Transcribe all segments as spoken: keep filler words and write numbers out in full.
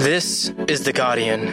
This is The Guardian.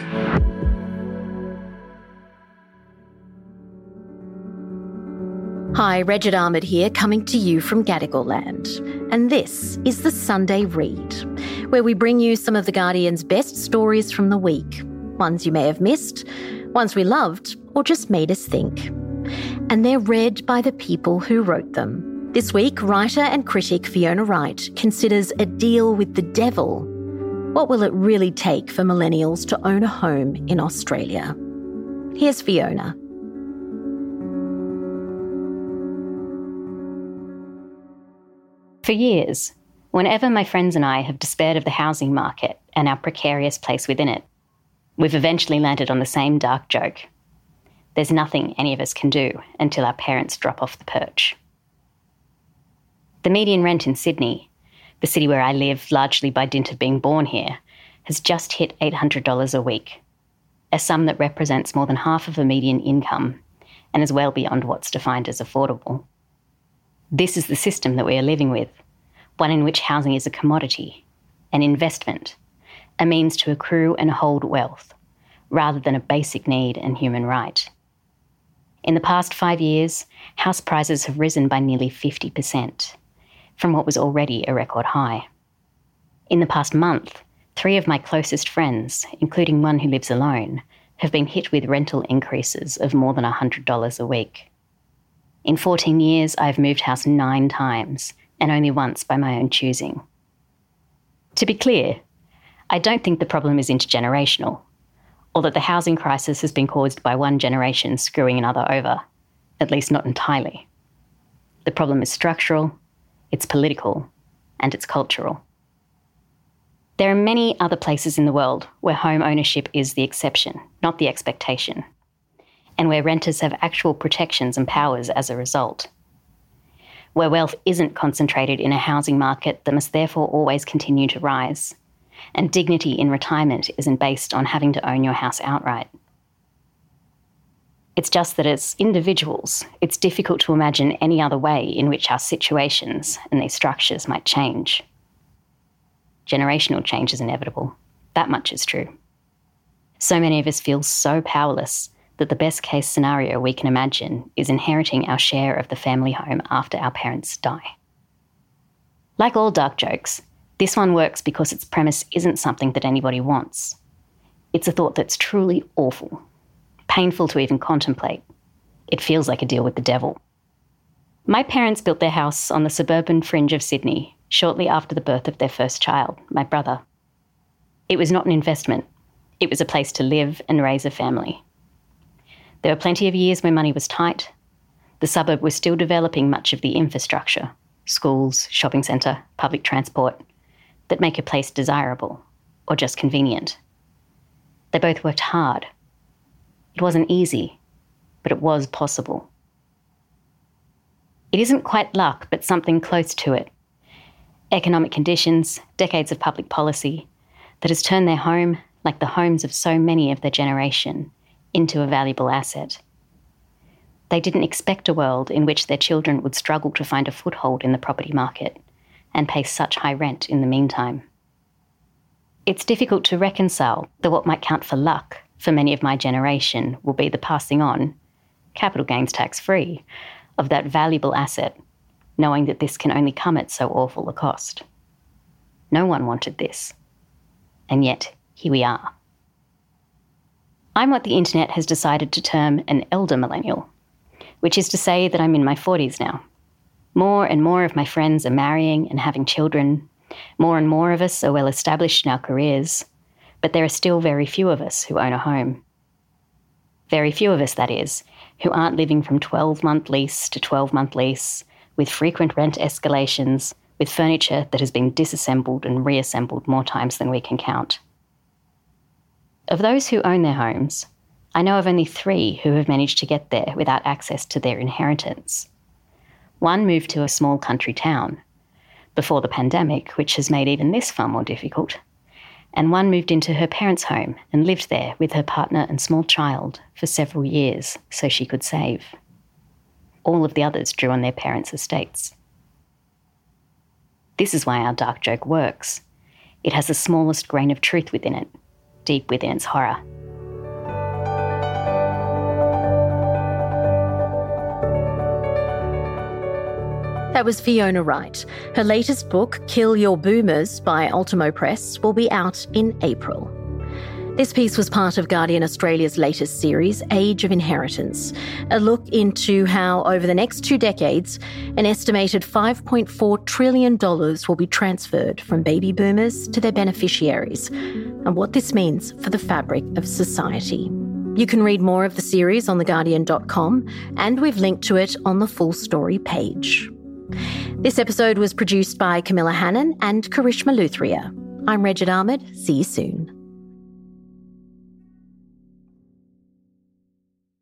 Hi, Regid Ahmed here, coming to you from Gadigal land. And this is the Sunday Read, where we bring you some of The Guardian's best stories from the week. Ones you may have missed, ones we loved, or just made us think. And they're read by the people who wrote them. This week, writer and critic Fiona Wright considers a deal with the devil. What will it really take for millennials to own a home in Australia? Here's Fiona. For years, whenever my friends and I have despaired of the housing market and our precarious place within it, we've eventually landed on the same dark joke. There's nothing any of us can do until our parents drop off the perch. The median rent in Sydney, the city where I live largely by dint of being born here, has just hit eight hundred dollars a week, a sum that represents more than half of a median income and is well beyond what's defined as affordable. This is the system that we are living with, one in which housing is a commodity, an investment, a means to accrue and hold wealth, rather than a basic need and human right. In the past five years, house prices have risen by nearly fifty percent, from what was already a record high. In the past month, three of my closest friends, including one who lives alone, have been hit with rental increases of more than one hundred dollars a week. In fourteen years, I've moved house nine times, and only once by my own choosing. To be clear, I don't think the problem is intergenerational, or that the housing crisis has been caused by one generation screwing another over, at least not entirely. The problem is structural, it's political, and it's cultural. There are many other places in the world where home ownership is the exception, not the expectation, and where renters have actual protections and powers as a result. Where wealth isn't concentrated in a housing market that must therefore always continue to rise, and dignity in retirement isn't based on having to own your house outright. It's just that as individuals, it's difficult to imagine any other way in which our situations and these structures might change. Generational change is inevitable. That much is true. So many of us feel so powerless that the best case scenario we can imagine is inheriting our share of the family home after our parents die. Like all dark jokes, this one works because its premise isn't something that anybody wants. It's a thought that's truly awful, painful to even contemplate. It feels like a deal with the devil. My parents built their house on the suburban fringe of Sydney shortly after the birth of their first child, my brother. It was not an investment. It was a place to live and raise a family. There were plenty of years when money was tight. The suburb was still developing much of the infrastructure, schools, shopping centre, public transport, that make a place desirable or just convenient. They both worked hard. It wasn't easy, but it was possible. It isn't quite luck, but something close to it. Economic conditions, decades of public policy, that has turned their home, like the homes of so many of their generation, into a valuable asset. They didn't expect a world in which their children would struggle to find a foothold in the property market and pay such high rent in the meantime. It's difficult to reconcile that what might count for luck for many of my generation will be the passing on, capital gains tax-free, of that valuable asset, knowing that this can only come at so awful a cost. No one wanted this, and yet here we are. I'm what the internet has decided to term an elder millennial, which is to say that I'm in my forties now. More and more of my friends are marrying and having children. More and more of us are well established in our careers, but there are still very few of us who own a home. Very few of us, that is, who aren't living from twelve-month lease to twelve-month lease, with frequent rent escalations, with furniture that has been disassembled and reassembled more times than we can count. Of those who own their homes, I know of only three who have managed to get there without access to their inheritance. One moved to a small country town before the pandemic, which has made even this far more difficult, and one moved into her parents' home and lived there with her partner and small child for several years so she could save. All of the others drew on their parents' estates. This is why our dark joke works. It has the smallest grain of truth within it, deep within its horror. That was Fiona Wright. Her latest book, Kill Your Boomers by Ultimo Press, will be out in April. This piece was part of Guardian Australia's latest series, Age of Inheritance, a look into how, over the next two decades, an estimated five point four trillion dollars will be transferred from baby boomers to their beneficiaries, and what this means for the fabric of society. You can read more of the series on the guardian dot com, and we've linked to it on the full story page. This episode was produced by Camilla Hannon and Karishma Luthria. I'm Regid Ahmed. See you soon.